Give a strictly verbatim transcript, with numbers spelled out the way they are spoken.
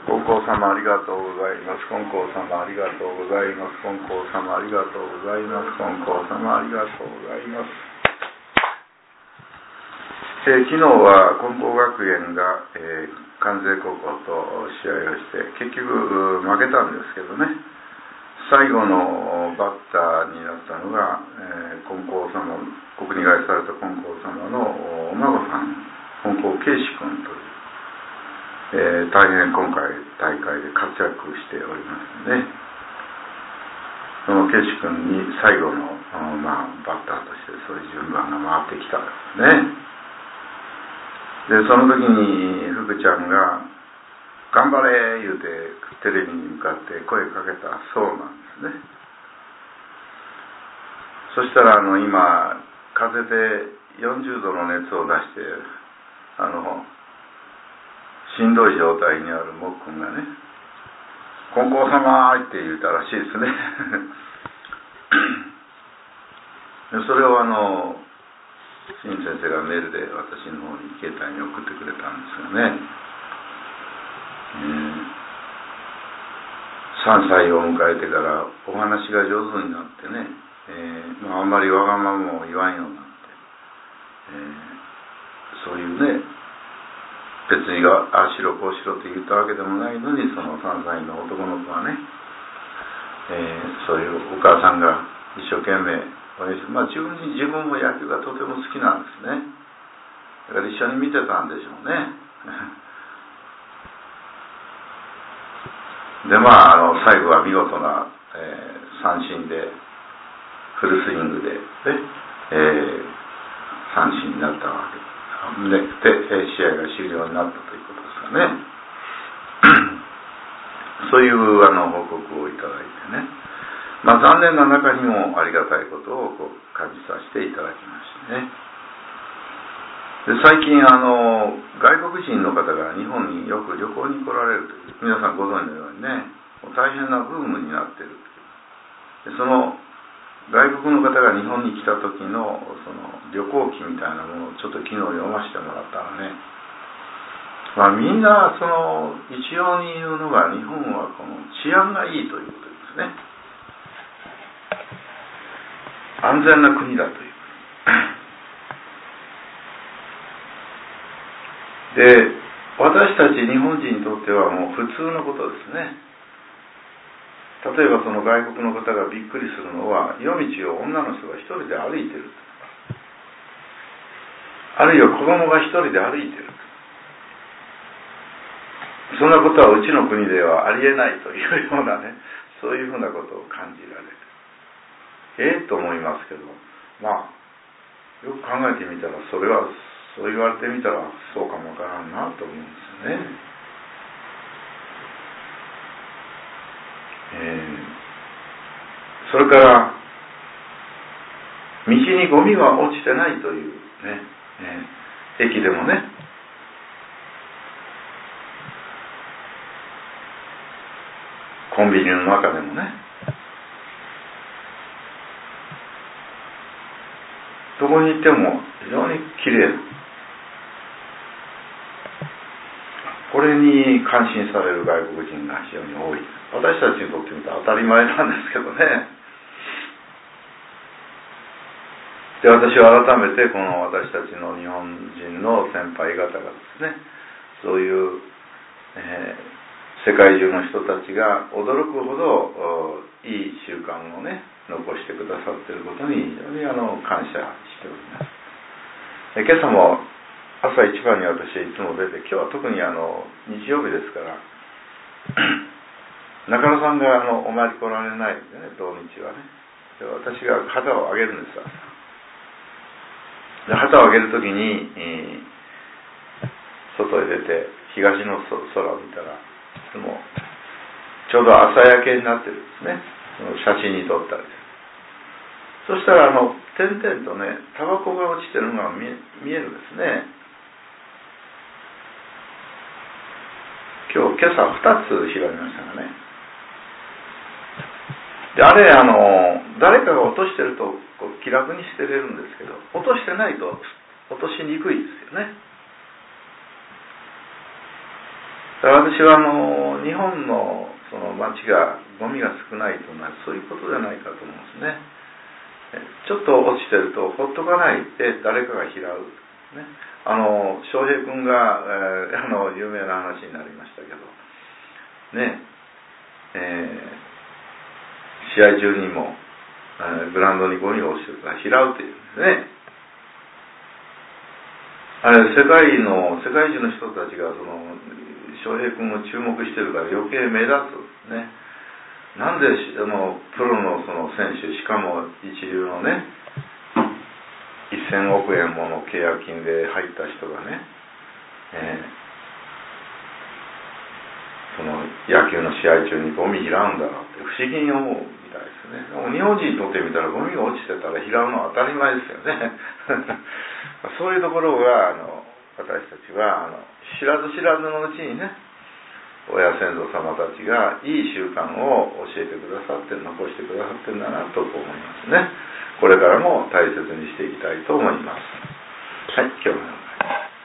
金光様ありがとうございます。金光様ありがとうございます。金光様ありがとうございます。金光様ありがとうございます。えー、昨日は金光学園が、えー、関西高校と試合をして結局負けたんですけどね、最後のバッターになったのが、えー、金光様、国に外された金光様のお孫さん、金光慶志君という、えー、大変今回大会で活躍しておりますので、その慶志君に最後の、まあ、バッターとしてそういう順番が回ってきたんですね。でその時に福ちゃんが「頑張れ!」言うてテレビに向かって声かけたそうなんですね。そしたらあの今風でよんじゅうどの熱を出してあのしんどい状態にあるもっくんがね「金光様!」って言ったらしいですねでそれをあの新先生がメールで私の方に携帯に送ってくれたんですがね、えー、さんさいを迎えてからお話が上手になってね、えーまあ、あんまりわがままも言わんようになって、えー、そういうね別にああしろこうしろって言ったわけでもないのにそのさんさいの男の子はね、えー、そういうお母さんが一生懸命まあ、自分に自分も野球がとても好きなんですね。だから一緒に見てたんでしょうねでまあ、あの最後は見事な、えー、三振でフルスイングで、えー、三振になったわけで、で試合が終了になったということですかねそういうあの報告をいただいてね、まあ、残念な中にもありがたいことをこう感じさせていただきましたね。で最近あの外国人の方が日本によく旅行に来られるという皆さんご存知のようにね大変なブームになっているというでその外国の方が日本に来た時のその旅行記みたいなものをちょっと昨日読ませてもらったらね、まあ、みんなその一様に言うのが日本はこの治安がいいということですね。安全な国だというで私たち日本人にとってはもう普通のことですね。例えばその外国の方がびっくりするのは夜道を女の人が一人で歩いてる、あるいは子供が一人で歩いてる、そんなことはうちの国ではありえないというようなね、そういうふうなことを感じられる。ええと思いますけど、まあよく考えてみたらそれはそう言われてみたらそうかもわからんなと思うんですよね。えー、それから道にゴミは落ちてないというね、えー、駅でもねコンビニの中でもねどこに行っても非常にきれい。これに感心される外国人が非常に多い。私たちにとってみたら当たり前なんですけどね。で、私は改めてこの私たちの日本人の先輩方がですね、そういう、えー、世界中の人たちが驚くほどいい習慣をね残してくださっていることに非常にあの感謝しております。え今朝も朝一番に私はいつも出て、今日は特にあの日曜日ですから中野さんがあのお参り来られないんでね、土日はね。で私が旗を上げるんです。で旗を上げるときに、えー、外へ出て東の空を見たらいつもちょうど朝焼けになってるんですね。写真に撮ったりです。そしたらあの点々とねタバコが落ちてるのが見え、見えるんですね。今日今朝ふたつ拾いましたがね。であれあの誰かが落としてるとこう気楽に捨てれるんですけど、落としてないと落としにくいですよね。だから私はあのの日本のその町がゴミが少ないというのはそういうことじゃないかと思うんですね。ちょっと落ちてるとほっとかないで誰かが拾う、ね、あの翔平君が、えー、あの有名な話になりましたけどね、えー、試合中にも、えー、グラウンドにゴミが落ちてるから拾うっていうんですね。あれ世界の世界中の人たちがその翔平君を注目してるから余計目立つね。なんであのプロのその選手、しかも一流のねせんおくえんもの契約金で入った人がね、えー、その野球の試合中にゴミ拾うんだろうって不思議に思うみたいですね。でも日本人にとってみたらゴミが落ちてたら拾うのは当たり前ですよね。そういうところがあの私たちはあの知らず知らずのうちにね、親先祖様たちがいい習慣を教えてくださって残してくださってるんだなと思いますね。これからも大切にしていきたいと思います。はい、今日も